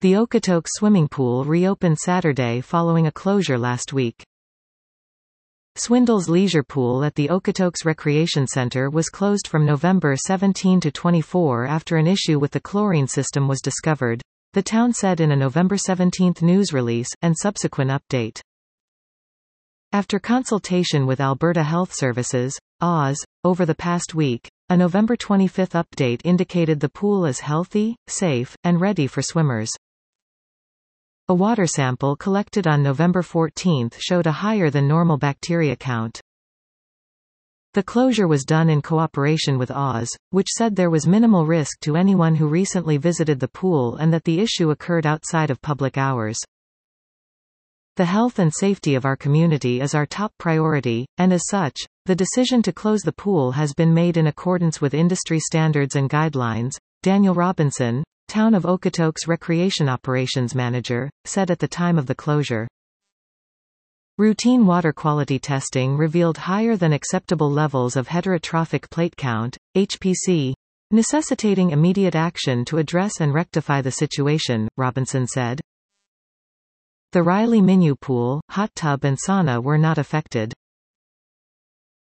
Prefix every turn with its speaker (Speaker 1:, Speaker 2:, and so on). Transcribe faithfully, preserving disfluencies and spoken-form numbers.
Speaker 1: The Okotoks swimming pool reopened Saturday following a closure last week. Swindle's leisure pool at the Okotoks Recreation Center was closed from November seventeenth to twenty-fourth after an issue with the chlorine system was discovered, the town said in a November seventeenth news release, and subsequent update. After consultation with Alberta Health Services, A S, over the past week, a November twenty-fifth update indicated the pool is healthy, safe, and ready for swimmers. A water sample collected on November fourteenth showed a higher than normal bacteria count. The closure was done in cooperation with A S, which said there was minimal risk to anyone who recently visited the pool and that the issue occurred outside of public hours. The health and safety of our community is our top priority, and as such, the decision to close the pool has been made in accordance with industry standards and guidelines, Daniel Robinson, Town of Okotoks Recreation Operations Manager, said at the time of the closure. Routine water quality testing revealed higher than acceptable levels of heterotrophic plate count, H P C, necessitating immediate action to address and rectify the situation, Robinson said. The Riley Minu pool, hot tub and sauna were not affected.